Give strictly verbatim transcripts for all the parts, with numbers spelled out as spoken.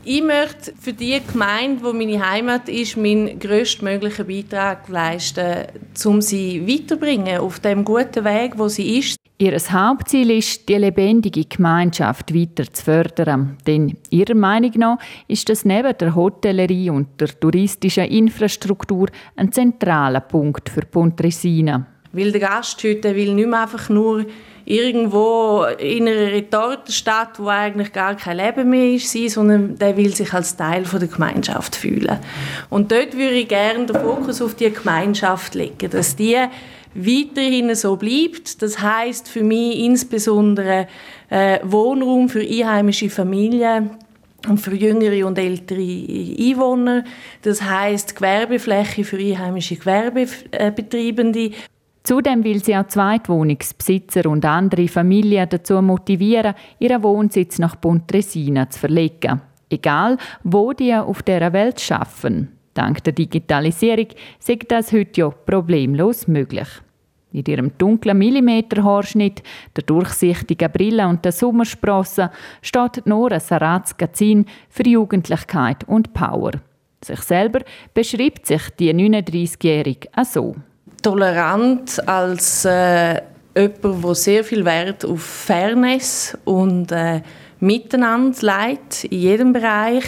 Ich möchte für die Gemeinde, wo meine Heimat ist, meinen grösstmöglichen Beitrag leisten, um sie weiterzubringen auf dem guten Weg, wo sie ist. Ihr Hauptziel ist, die lebendige Gemeinschaft weiter zu fördern. Denn ihrer Meinung nach ist das neben der Hotellerie und der touristischen Infrastruktur ein zentraler Punkt für Pontresina. Weil der Gast heute will nicht mehr einfach nur irgendwo in einer Retortenstadt, wo eigentlich gar kein Leben mehr ist, sein, sondern der will sich als Teil der Gemeinschaft fühlen. Und dort würde ich gerne den Fokus auf die Gemeinschaft legen, dass die weiterhin so bleibt. Das heisst für mich insbesondere äh, Wohnraum für einheimische Familien und für jüngere und ältere Einwohner. Das heisst Gewerbefläche für einheimische Gewerbetreibende. Zudem will sie auch Zweitwohnungsbesitzer und andere Familien dazu motivieren, ihren Wohnsitz nach Pontresina zu verlegen. Egal, wo die auf dieser Welt arbeiten. Dank der Digitalisierung sei das heute ja problemlos möglich. Mit ihrem dunklen Millimeterhaarschnitt, der durchsichtigen Brille und der Sommersprossen steht Nora Saratz-Gazin für Jugendlichkeit und Power. Sich selber beschreibt sich die neununddreißigjährige auch so. Tolerant als äh, jemand, der sehr viel Wert auf Fairness und äh, Miteinander legt, in jedem Bereich,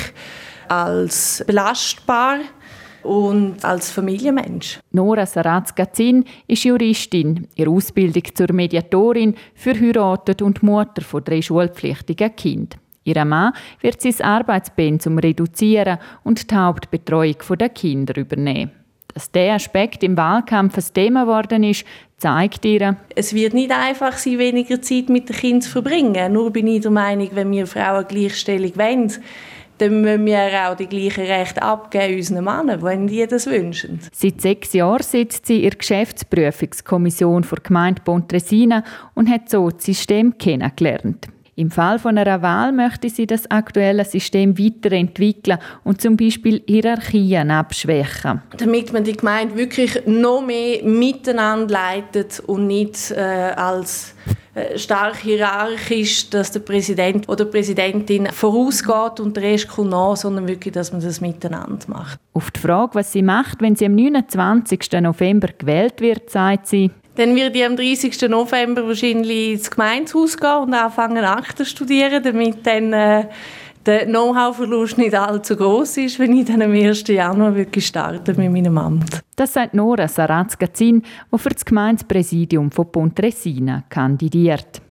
als belastbar und als Familienmensch. Nora Saratz-Gazin ist Juristin, ihre Ausbildung zur Mediatorin, verheiratet und Mutter von drei schulpflichtigen Kindern. Ihr Mann wird sein Arbeitspensum reduzieren und die Hauptbetreuung der Kinder übernehmen. Dass dieser Aspekt im Wahlkampf ein Thema geworden ist, zeigt ihr: Es wird nicht einfach sein, weniger Zeit mit den Kindern zu verbringen. Nur bin ich der Meinung, wenn wir Frauen Gleichstellung wollen, dann müssen wir auch die gleichen Rechte abgeben unseren Männern, wenn die das wünschen. Seit sechs Jahren sitzt sie in der Geschäftsprüfungskommission der Gemeinde Pontresina und hat so das System kennengelernt. Im Fall von einer Wahl möchte sie das aktuelle System weiterentwickeln und zum Beispiel Hierarchien abschwächen. Damit man die Gemeinde wirklich noch mehr miteinander leitet und nicht äh, als äh, stark hierarchisch, dass der Präsident oder die Präsidentin vorausgeht und der Rest kommt nach, sondern wirklich, dass man das miteinander macht. Auf die Frage, was sie macht, wenn sie am neunundzwanzigsten November gewählt wird, sagt sie: Dann werde ich am dreißigsten November wahrscheinlich ins Gemeindehaus gehen und anfangen Akten zu studieren, damit dann äh, der Know-how-Verlust nicht allzu groß ist, wenn ich dann am ersten Januar wirklich starte mit meinem Amt. Das sagt Nora Saratz-Gazin, die für das Gemeindepräsidium von Pontresina kandidiert.